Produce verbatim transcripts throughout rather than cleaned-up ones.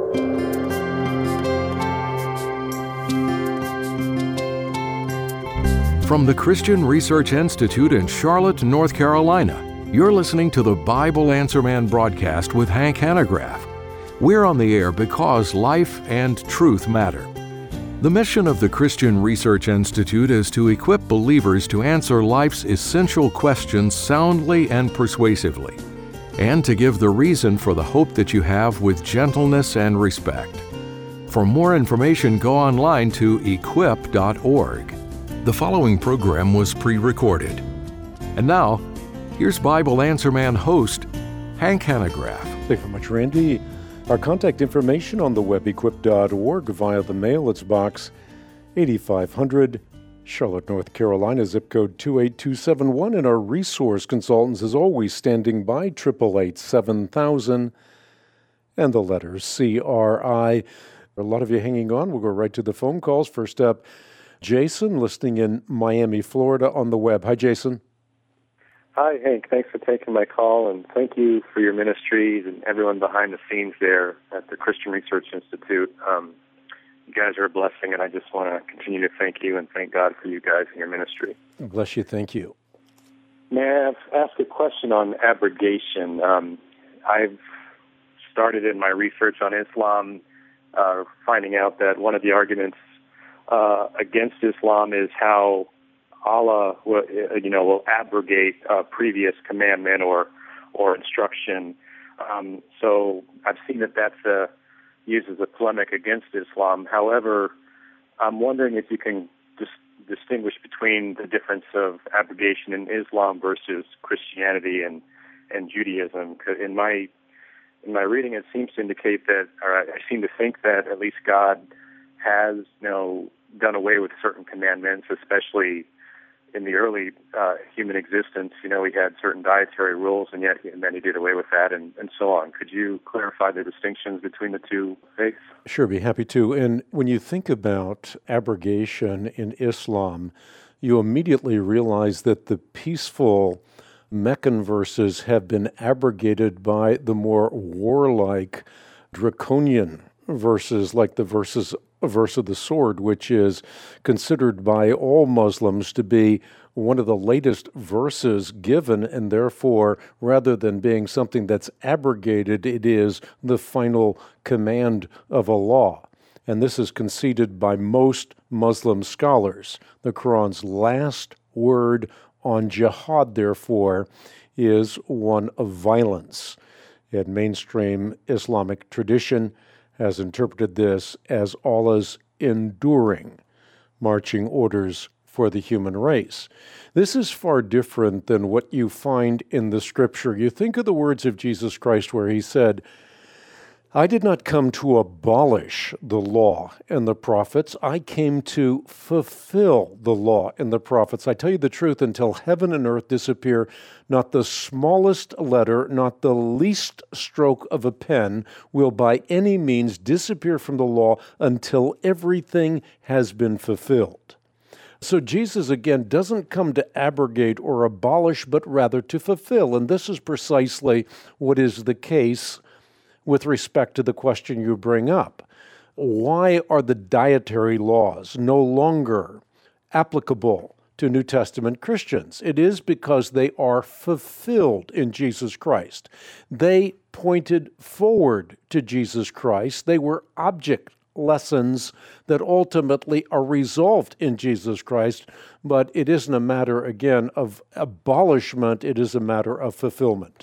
From the Christian Research Institute in Charlotte, North Carolina, you're listening to the Bible Answer Man broadcast with Hank Hanegraaff. We're on the air because life and truth matter. The mission of the Christian Research Institute is to equip believers to answer life's essential questions soundly and persuasively, and to give the reason for the hope that you have with gentleness and respect. For more information, go online to equip dot org. The following program was pre-recorded. And now, here's Bible Answer Man host, Hank Hanegraaff. Thank you very much, Randy. Our contact information on the web, equip dot org, via the mail. It's box eighty-five hundred, Charlotte, North Carolina, zip code two eight two seven one. And our resource consultants, as always, standing by, eight eight eight, seven thousand, and the letters C R I. A lot of you hanging on. We'll go right to the phone calls. First up, Jason, listening in Miami, Florida, on the web. Hi, Jason. Hi, Hank. Thanks for taking my call, and thank you for your ministries and everyone behind the scenes there at the Christian Research Institute. Um, you guys are a blessing, and I just want to continue to thank you and thank God for you guys and your ministry. Bless you. Thank you. May I ask a question on abrogation? Um, I've started in my research on Islam, uh, finding out that one of the arguments Uh, against Islam is how Allah will, you know, will abrogate a previous commandment or or instruction. Um, so I've seen that that's a, used as a polemic against Islam. However, I'm wondering if you can dis- distinguish between the difference of abrogation in Islam versus Christianity and, and Judaism. In my in my reading, it seems to indicate that, or I seem to think that at least God has, you know, done away with certain commandments, especially in the early uh, human existence. You know, he had certain dietary rules, and yet and then he did away with that, and, and so on. Could you clarify the distinctions between the two faiths? Sure, be happy to. And when you think about abrogation in Islam, you immediately realize that the peaceful Meccan verses have been abrogated by the more warlike, draconian verses, like the verses a verse of the sword, which is considered by all Muslims to be one of the latest verses given, and therefore, rather than being something that's abrogated, it is the final command of a law. And this is conceded by most Muslim scholars. The Quran's last word on jihad, therefore, is one of violence. And mainstream Islamic tradition has interpreted this as Allah's enduring marching orders for the human race. This is far different than what you find in the Scripture. You think of the words of Jesus Christ where he said, I did not come to abolish the law and the prophets. I came to fulfill the law and the prophets. I tell you the truth, until heaven and earth disappear, not the smallest letter, not the least stroke of a pen will by any means disappear from the law until everything has been fulfilled. So Jesus, again, doesn't come to abrogate or abolish, but rather to fulfill. And this is precisely what is the case with respect to the question you bring up. Why are the dietary laws no longer applicable to New Testament Christians? It is because they are fulfilled in Jesus Christ. They pointed forward to Jesus Christ. They were object lessons that ultimately are resolved in Jesus Christ, but it isn't a matter, again, of abolishment. It is a matter of fulfillment.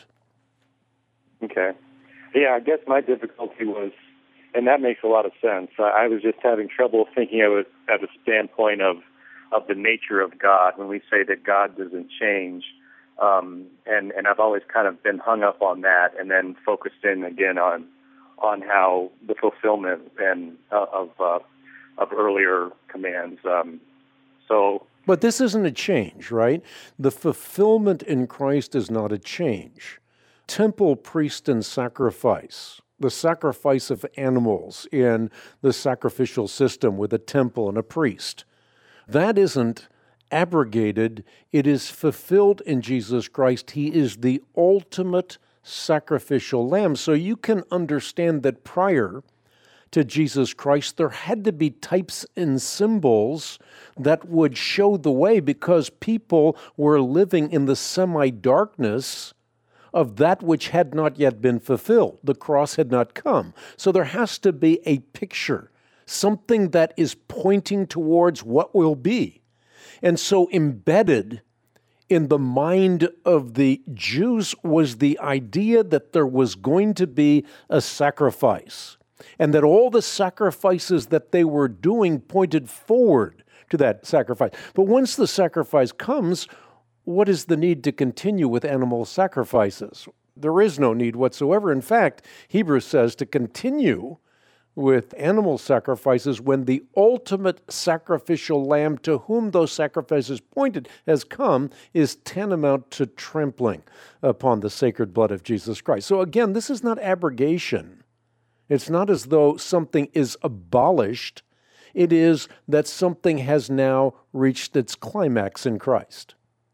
Okay. Yeah, I guess my difficulty was, and that makes a lot of sense, I, I was just having trouble thinking of it at a standpoint of, of the nature of God, when we say that God doesn't change. Um, and, and I've always kind of been hung up on that, and then focused in again on on how the fulfillment and uh, of uh, of earlier commands. Um, so, but this isn't a change, right? The fulfillment in Christ is not a change. Temple, priest, and sacrifice, the sacrifice of animals in the sacrificial system with a temple and a priest, that isn't abrogated. It is fulfilled in Jesus Christ. He is the ultimate sacrificial lamb. So you can understand that prior to Jesus Christ, there had to be types and symbols that would show the way, because people were living in the semi-darkness of that which had not yet been fulfilled. The cross had not come. So there has to be a picture, something that is pointing towards what will be. And so embedded in the mind of the Jews was the idea that there was going to be a sacrifice, and that all the sacrifices that they were doing pointed forward to that sacrifice. But once the sacrifice comes, what is the need to continue with animal sacrifices? There is no need whatsoever. In fact, Hebrews says to continue with animal sacrifices when the ultimate sacrificial lamb to whom those sacrifices pointed has come is tantamount to trampling upon the sacred blood of Jesus Christ. So again, this is not abrogation. It's not as though something is abolished. It is that something has now reached its climax in Christ.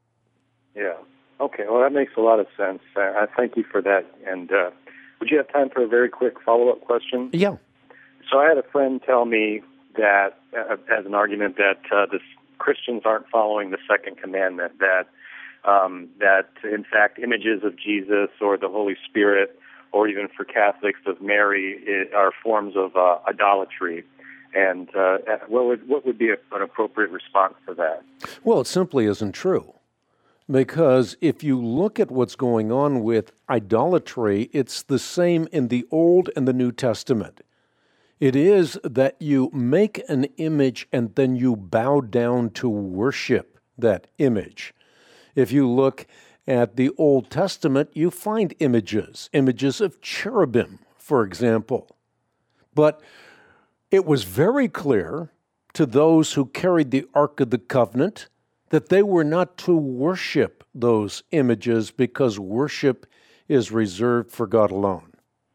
Yeah. Okay. Well, that makes a lot of sense. Uh, I thank you for that. And uh, would you have time for a very quick follow-up question? Yeah. So I had a friend tell me that, uh, as an argument, that uh, the Christians aren't following the second commandment, that um, that in fact images of Jesus or the Holy Spirit, or even for Catholics of Mary, are forms of uh, idolatry. And uh, what would what would be a, an appropriate response to that? Well, it simply isn't true. Because if you look at what's going on with idolatry, it's the same in the Old and the New Testament. It is that you make an image and then you bow down to worship that image. If you look at the Old Testament, you find images, images of cherubim, for example. But it was very clear to those who carried the Ark of the Covenant that they were not to worship those images, because worship is reserved for God alone.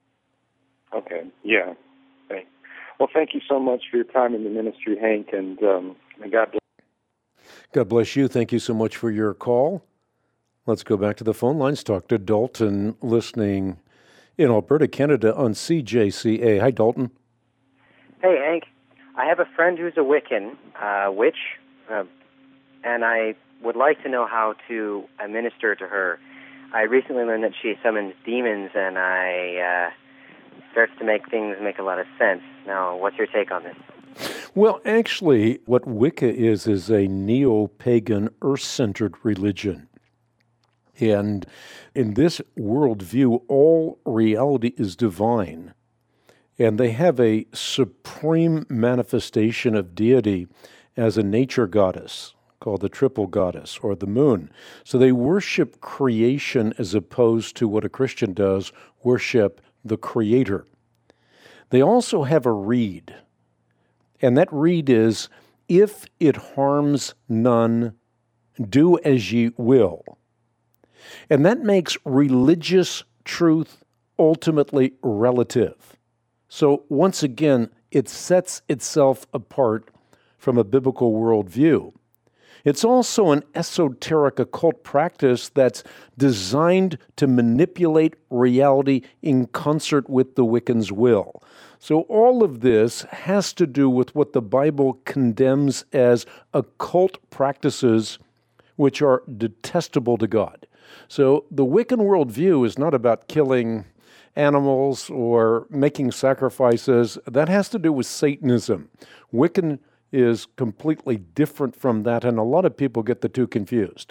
Okay, yeah. Okay. Well, thank you so much for your time in the ministry, Hank, and um, God bless. God bless you. Thank you so much for your call. Let's go back to the phone lines. Talk to Dalton, listening in Alberta, Canada, on C J C A. Hi, Dalton. Hey, Hank. I have a friend who's a Wiccan, uh, witch, uh, and I would like to know how to administer to her. I recently learned that she summons demons, and I uh, starts to make things make a lot of sense. Now, what's your take on this? Well, actually, what Wicca is is a neo-pagan, earth-centered religion. And in this worldview, all reality is divine. And they have a supreme manifestation of deity as a nature goddess, called the triple goddess, or the moon. So they worship creation as opposed to what a Christian does, worship the Creator. They also have a reed, and that reed is, if it harms none, do as ye will. And that makes religious truth ultimately relative. So once again, it sets itself apart from a biblical worldview. It's also an esoteric occult practice that's designed to manipulate reality in concert with the Wiccan's will. So all of this has to do with what the Bible condemns as occult practices which are detestable to God. So the Wiccan worldview is not about killing animals or making sacrifices. That has to do with Satanism. Wiccan is completely different from that, and a lot of people get the two confused.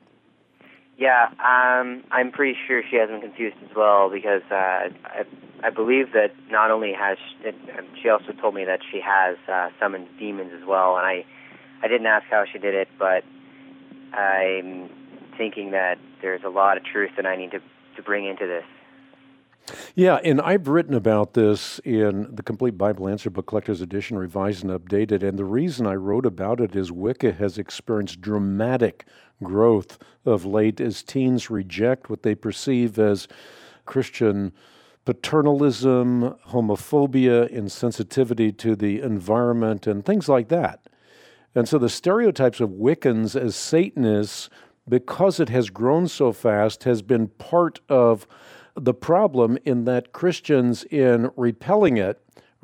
Yeah, um, I'm pretty sure she has them confused as well, because uh, I, I believe that not only has she, she also told me that she has uh, summoned demons as well, and I, I didn't ask how she did it, but I'm thinking that there's a lot of truth that I need to, to bring into this. Yeah, and I've written about this in the Complete Bible Answer Book Collector's Edition, revised and updated, and the reason I wrote about it is Wicca has experienced dramatic growth of late as teens reject what they perceive as Christian paternalism, homophobia, insensitivity to the environment, and things like that. And so the stereotypes of Wiccans as Satanists, because it has grown so fast, has been part of the problem, in that Christians, in repelling it,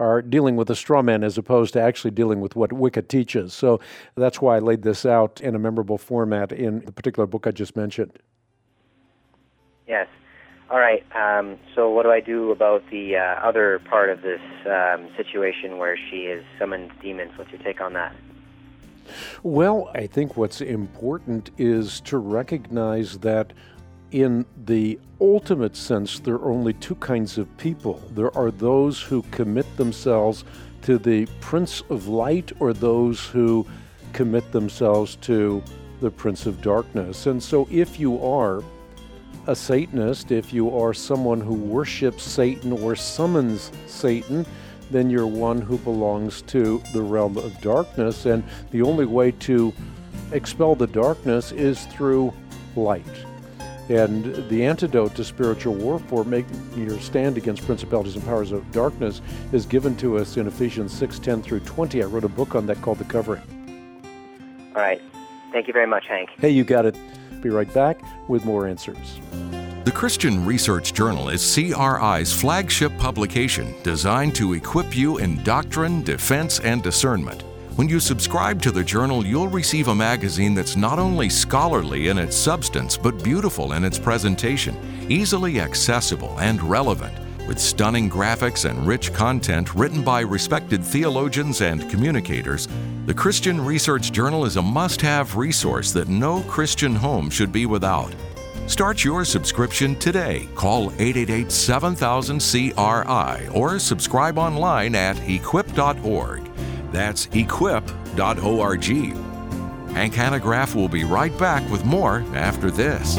are dealing with a straw man as opposed to actually dealing with what Wicca teaches. So that's why I laid this out in a memorable format in the particular book I just mentioned. Yes. All right. Um, so what do I do about the uh, other part of this um, situation where she has summoned demons? What's your take on that? Well, I think what's important is to recognize that in the ultimate sense, there are only two kinds of people. There are those who commit themselves to the Prince of Light or those who commit themselves to the Prince of Darkness. And so if you are a Satanist, if you are someone who worships Satan or summons Satan, then you're one who belongs to the realm of darkness. And the only way to expel the darkness is through light. And the antidote to spiritual warfare, making your stand against principalities and powers of darkness, is given to us in Ephesians six, ten through twenty. I wrote a book on that called The Covering. All right. Thank you very much, Hank. Hey, you got it. Be right back with more answers. The Christian Research Journal is C R I's flagship publication designed to equip you in doctrine, defense, and discernment. When you subscribe to the journal, you'll receive a magazine that's not only scholarly in its substance, but beautiful in its presentation, easily accessible and relevant, with stunning graphics and rich content written by respected theologians and communicators. The Christian Research Journal is a must-have resource that no Christian home should be without. Start your subscription today. Call eight eight eight, seven thousand, C R I or subscribe online at equip dot org. That's equip dot org. Hank Hanegraaff will be right back with more after this.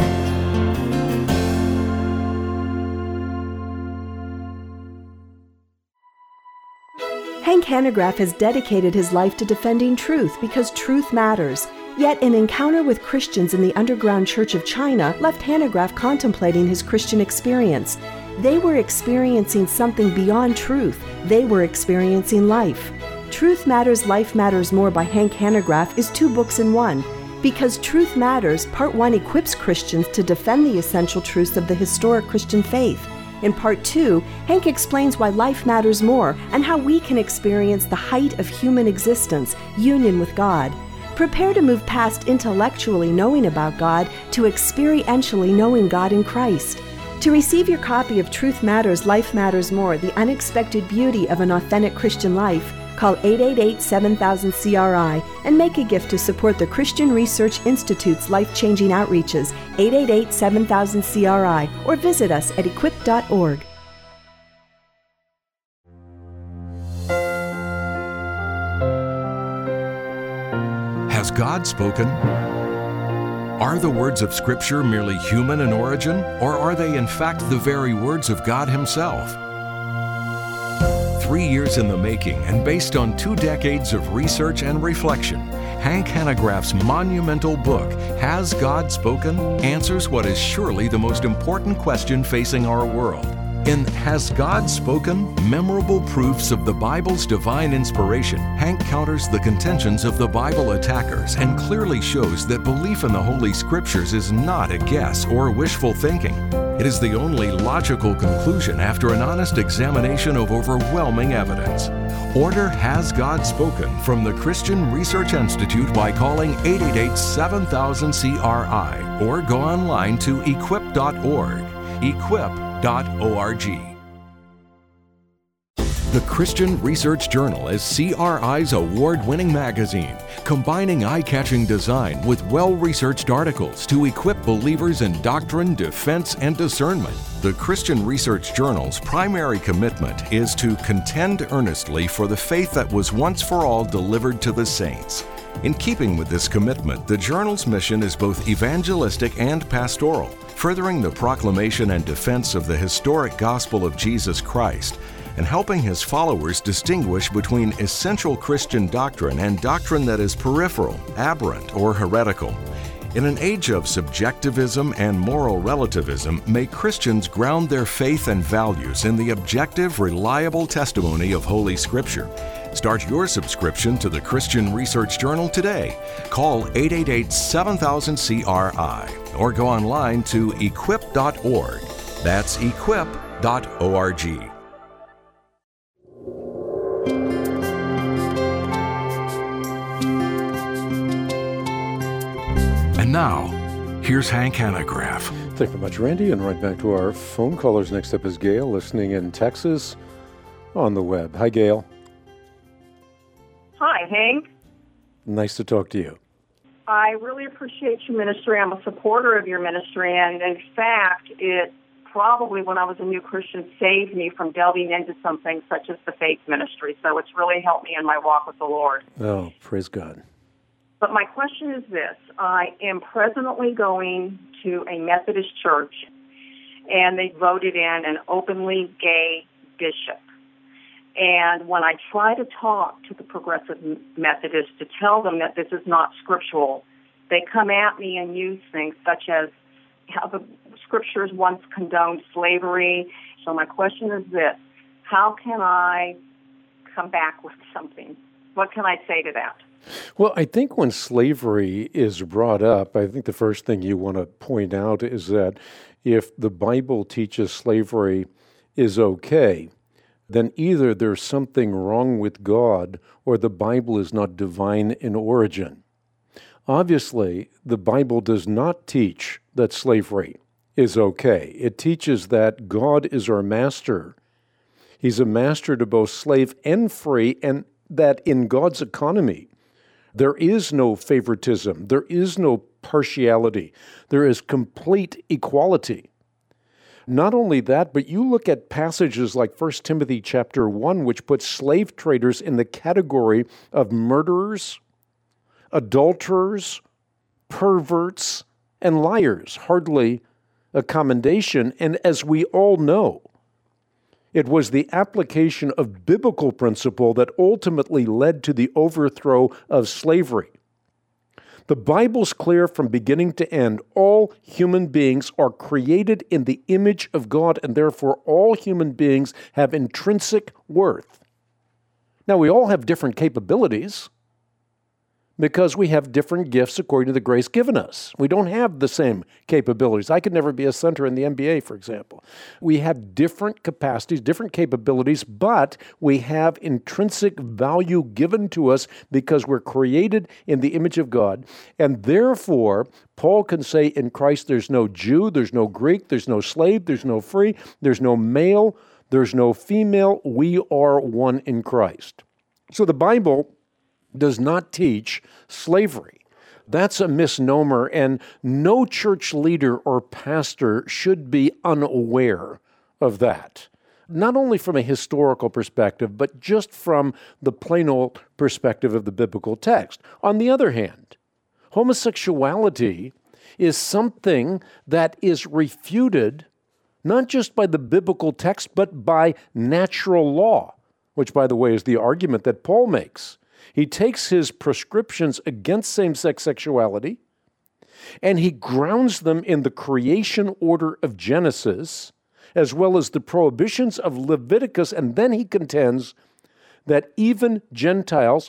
Hank Hanegraaff has dedicated his life to defending truth because truth matters. Yet an encounter with Christians in the underground Church of China left Hanegraaff contemplating his Christian experience. They were experiencing something beyond truth. They were experiencing life. Truth Matters, Life Matters More by Hank Hanegraaff is two books in one. Because Truth Matters, Part one equips Christians to defend the essential truths of the historic Christian faith. In Part two, Hank explains why life matters more and how we can experience the height of human existence, union with God. Prepare to move past intellectually knowing about God to experientially knowing God in Christ. To receive your copy of Truth Matters, Life Matters More, The Unexpected Beauty of an Authentic Christian Life, call eight eight eight, seven thousand, C R I and make a gift to support the Christian Research Institute's life-changing outreaches, eight eight eight, seven thousand, C R I, or visit us at equip dot org. Has God spoken? Are the words of Scripture merely human in origin, or are they in fact the very words of God Himself? Three years in the making and based on two decades of research and reflection, Hank Hanegraaff's monumental book, Has God Spoken?, answers what is surely the most important question facing our world. In Has God Spoken? Memorable Proofs of the Bible's Divine Inspiration, Hank counters the contentions of the Bible attackers and clearly shows that belief in the Holy Scriptures is not a guess or wishful thinking. It is the only logical conclusion after an honest examination of overwhelming evidence. Order Has God Spoken from the Christian Research Institute by calling eight eight eight, seven thousand, C R I or go online to equip dot org. equip dot org. The Christian Research Journal is C R I's award-winning magazine, combining eye-catching design with well-researched articles to equip believers in doctrine, defense, and discernment. The Christian Research Journal's primary commitment is to contend earnestly for the faith that was once for all delivered to the saints. In keeping with this commitment, the journal's mission is both evangelistic and pastoral, furthering the proclamation and defense of the historic gospel of Jesus Christ, and helping his followers distinguish between essential Christian doctrine and doctrine that is peripheral, aberrant, or heretical. In an age of subjectivism and moral relativism, may Christians ground their faith and values in the objective, reliable testimony of Holy Scripture. Start your subscription to the Christian Research Journal today. Call eight eight eight, seven thousand, C R I or go online to equip dot org. That's equip dot org. And now, here's Hank Hanegraaff. Thank you very much, Randy. And right back to our phone callers. Next up is Gail, listening in Texas on the web. Hi, Gail. Hi, Hank. Nice to talk to you. I really appreciate your ministry. I'm a supporter of your ministry, and in fact, it probably, when I was a new Christian, saved me from delving into something such as the faith ministry. So it's really helped me in my walk with the Lord. Oh, praise God. But my question is this. I am presently going to a Methodist church, and they voted in an openly gay bishop. And when I try to talk to the progressive Methodists to tell them that this is not scriptural, they come at me and use things such as how the scriptures once condoned slavery. So my question is this. How can I come back with something? What can I say to that? Well, I think when slavery is brought up, I think the first thing you want to point out is that if the Bible teaches slavery is okay, then either there's something wrong with God or the Bible is not divine in origin. Obviously, the Bible does not teach that slavery is okay. It teaches that God is our master. He's a master to both slave and free, and that in God's economy, there is no favoritism. There is no partiality. There is complete equality. Not only that, but you look at passages like First Timothy chapter one, which puts slave traders in the category of murderers, adulterers, perverts, and liars. Hardly a commendation. And as we all know, it was the application of biblical principle that ultimately led to the overthrow of slavery. The Bible's clear from beginning to end. All human beings are created in the image of God, and therefore all human beings have intrinsic worth. Now, we all have different capabilities because we have different gifts according to the grace given us. We don't have the same capabilities. I could never be a center in the N B A, for example. We have different capacities, different capabilities, but we have intrinsic value given to us because we're created in the image of God. And therefore, Paul can say in Christ there's no Jew, there's no Greek, there's no slave, there's no free, there's no male, there's no female. We are one in Christ. So the Bible does not teach slavery. That's a misnomer, and no church leader or pastor should be unaware of that. Not only from a historical perspective, but just from the plain old perspective of the biblical text. On the other hand, homosexuality is something that is refuted not just by the biblical text, but by natural law, which, by the way, is the argument that Paul makes. He takes his prescriptions against same-sex sexuality, and he grounds them in the creation order of Genesis, as well as the prohibitions of Leviticus, and then he contends that even Gentiles,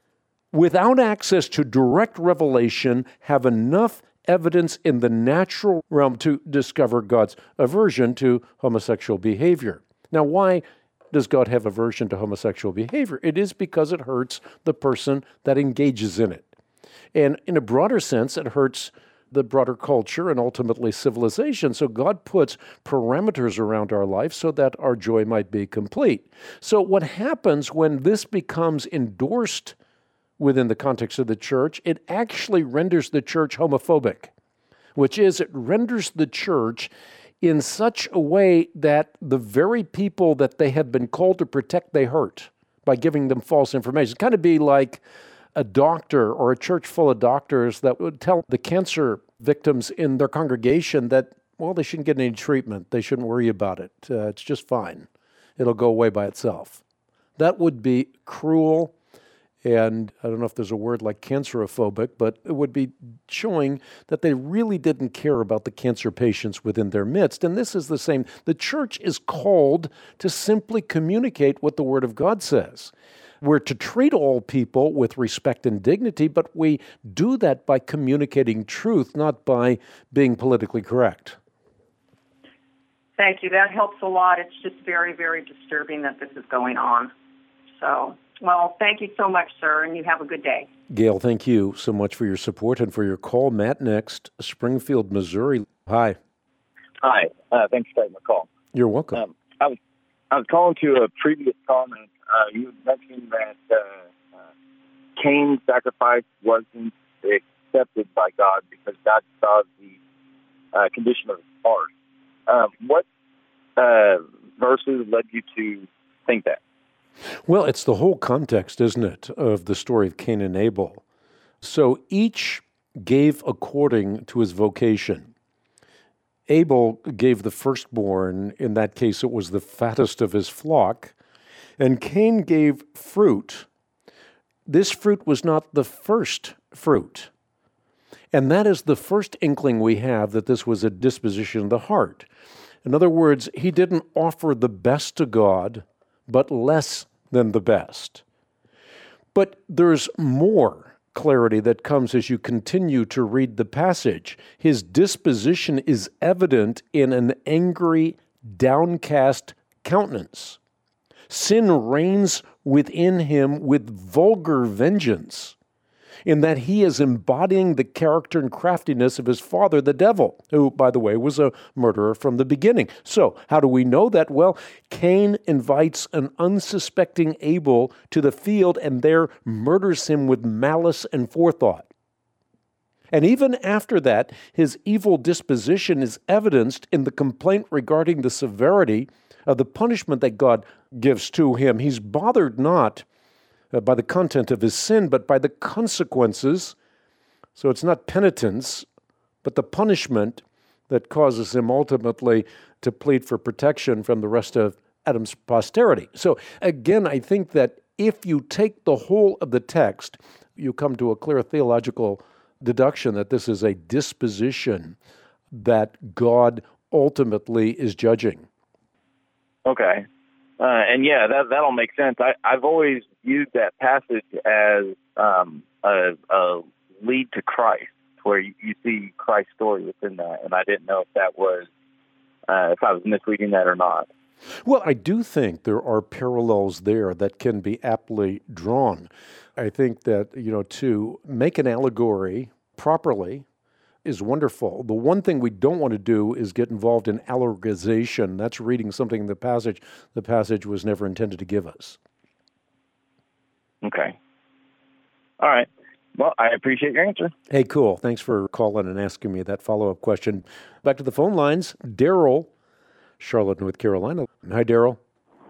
without access to direct revelation, have enough evidence in the natural realm to discover God's aversion to homosexual behavior. Now, why does God have aversion to homosexual behavior? It is because it hurts the person that engages in it. And in a broader sense, it hurts the broader culture and ultimately civilization. So God puts parameters around our life so that our joy might be complete. So what happens when this becomes endorsed within the context of the church, it actually renders the church homophobic, which is it renders the church in such a way that the very people that they have been called to protect, they hurt by giving them false information. It's kind of be like a doctor or a church full of doctors that would tell the cancer victims in their congregation that, well, they shouldn't get any treatment. They shouldn't worry about it. Uh, it's just fine. It'll go away by itself. That would be cruel. And I don't know if there's a word like cancerophobic, but it would be showing that they really didn't care about the cancer patients within their midst. And this is the same. The church is called to simply communicate what the Word of God says. We're to treat all people with respect and dignity, but we do that by communicating truth, not by being politically correct. Thank you. That helps a lot. It's just very, very disturbing that this is going on. So, well, thank you so much, sir, and you have a good day. Gail, thank you so much for your support and for your call. Matt next, Springfield, Missouri. Hi. Hi. Uh, thanks for taking my call. You're welcome. Um, I was I was calling to a previous comment. Uh, you mentioned that uh, uh, Cain's sacrifice wasn't accepted by God because God saw the uh, condition of his heart. Um, what uh, verses led you to think that? Well, it's the whole context, isn't it, of the story of Cain and Abel. So each gave according to his vocation. Abel gave the firstborn, in that case it was the fattest of his flock, and Cain gave fruit. This fruit was not the first fruit. And that is the first inkling we have that this was a disposition of the heart. In other words, he didn't offer the best to God, but less than the best. But there's more clarity that comes as you continue to read the passage. His disposition is evident in an angry, downcast countenance. Sin reigns within him with vulgar vengeance, in that he is embodying the character and craftiness of his father, the devil, who, by the way, was a murderer from the beginning. So, how do we know that? Well, Cain invites an unsuspecting Abel to the field and there murders him with malice and forethought. And even after that, his evil disposition is evidenced in the complaint regarding the severity of the punishment that God gives to him. He's bothered not Uh, by the content of his sin, but by the consequences. So it's not penitence, but the punishment that causes him ultimately to plead for protection from the rest of Adam's posterity. So again, I think that if you take the whole of the text, you come to a clear theological deduction that this is a disposition that God ultimately is judging. Okay. Uh, and yeah, that that'll make sense. I, I've always viewed that passage as um, a, a lead to Christ, where you, you see Christ's story within that, and I didn't know if that was uh, if I was misreading that or not. Well, I do think there are parallels there that can be aptly drawn. I think that, you know, to make an allegory properly is wonderful. The one thing we don't want to do is get involved in allegorization. That's reading something in the passage the passage was never intended to give us. Okay. All right. Well, I appreciate your answer. Hey, cool. Thanks for calling and asking me that follow-up question. Back to the phone lines. Daryl, Charlotte, North Carolina. Hi, Daryl.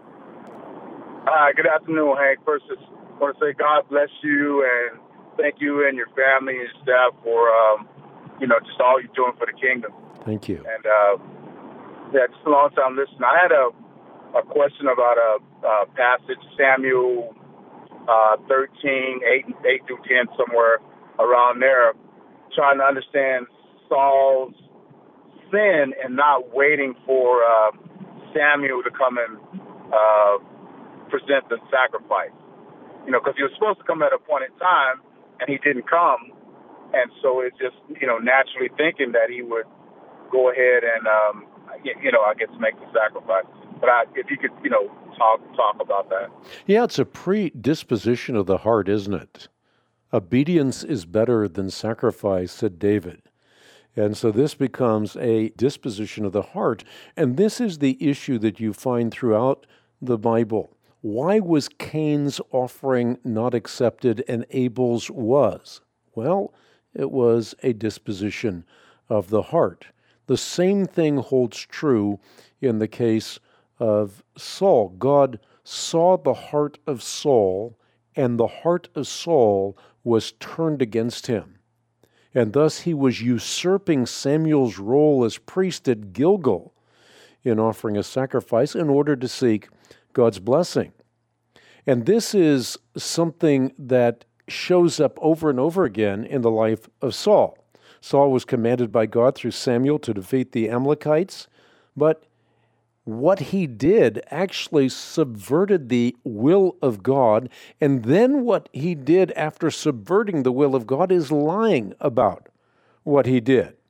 Hi, good afternoon, Hank. First, just want to say God bless you and thank you and your family and staff for um, you know, just all you're doing for the kingdom. Thank you. And, uh, yeah, just a long time listening. I had a, a question about a, a passage, Samuel uh, thirteen, eight, eight through ten, somewhere around there, trying to understand Saul's sin and not waiting for uh, Samuel to come and uh, present the sacrifice. You know, because he was supposed to come at a point in time, and he didn't come. And so it's just, you know, naturally thinking that he would go ahead and, um, you know, I guess make the sacrifice. But I, if you could, you know, talk talk about that. Yeah, it's a predisposition of the heart, isn't it? Obedience is better than sacrifice, said David. And so this becomes a disposition of the heart. And this is the issue that you find throughout the Bible. Why was Cain's offering not accepted and Abel's was? Well, it was a disposition of the heart. The same thing holds true in the case of Saul. God saw the heart of Saul, and the heart of Saul was turned against him. And thus he was usurping Samuel's role as priest at Gilgal in offering a sacrifice in order to seek God's blessing. And this is something that shows up over and over again in the life of Saul. Saul was commanded by God through Samuel to defeat the Amalekites, but what he did actually subverted the will of God, and then what he did after subverting the will of God is lying about what he did.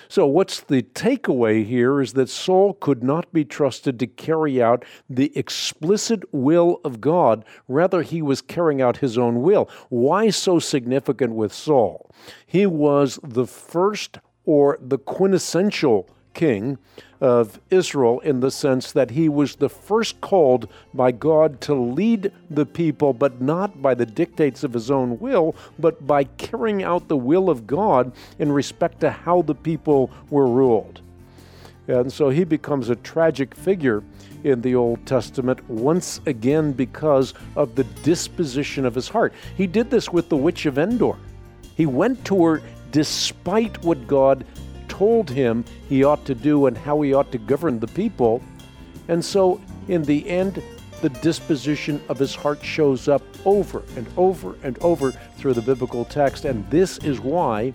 So what's the takeaway here is that Saul could not be trusted to carry out the explicit will of God. Rather, he was carrying out his own will. Why so significant with Saul? He was the first or the quintessential king of Israel in the sense that he was the first called by God to lead the people, but not by the dictates of his own will, but by carrying out the will of God in respect to how the people were ruled. And so he becomes a tragic figure in the Old Testament once again because of the disposition of his heart. He did this with the witch of Endor. He went to her despite what God told him he ought to do and how he ought to govern the people. And so in the end, the disposition of his heart shows up over and over and over through the biblical text. And this is why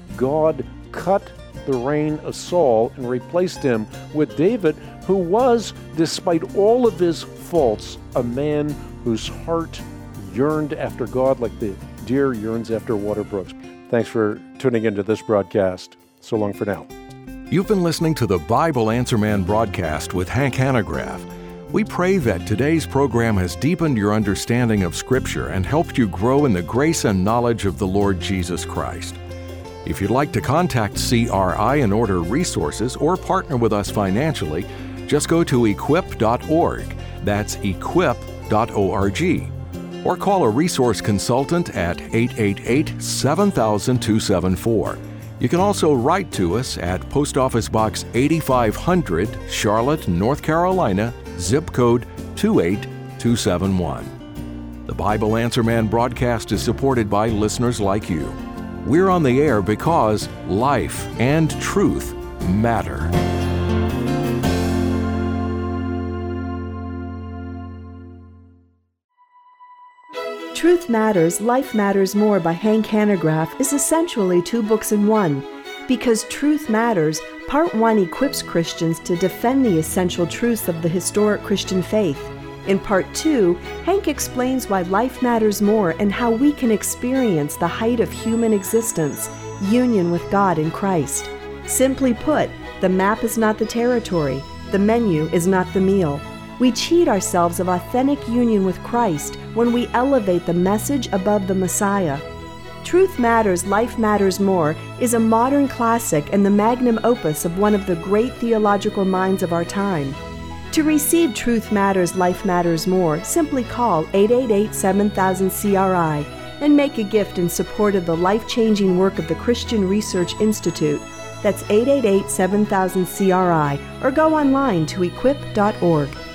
God cut the reign of Saul and replaced him with David, who was, despite all of his faults, a man whose heart yearned after God like the deer yearns after water brooks. Thanks for tuning into this broadcast. So long for now. You've been listening to the Bible Answer Man broadcast with Hank Hanegraaff. We pray that today's program has deepened your understanding of Scripture and helped you grow in the grace and knowledge of the Lord Jesus Christ. If you'd like to contact C R I and order resources or partner with us financially, just go to equip dot org. That's equip dot org. Or call a resource consultant at eight eight eight, seven thousand, two seven four. You can also write to us at Post Office Box eighty-five hundred, Charlotte, North Carolina, zip code two eight two seven one. The Bible Answer Man broadcast is supported by listeners like you. We're on the air because life and truth matter. Truth Matters, Life Matters More by Hank Hanegraaff is essentially two books in one. Because Truth Matters, Part one equips Christians to defend the essential truths of the historic Christian faith. In Part two, Hank explains why life matters more and how we can experience the height of human existence, union with God in Christ. Simply put, the map is not the territory, the menu is not the meal. We cheat ourselves of authentic union with Christ when we elevate the message above the Messiah. Truth Matters, Life Matters More is a modern classic and the magnum opus of one of the great theological minds of our time. To receive Truth Matters, Life Matters More, simply call eight eight eight, seven thousand, C R I and make a gift in support of the life-changing work of the Christian Research Institute. That's eight eight eight, seven thousand, C R I or go online to equip dot org.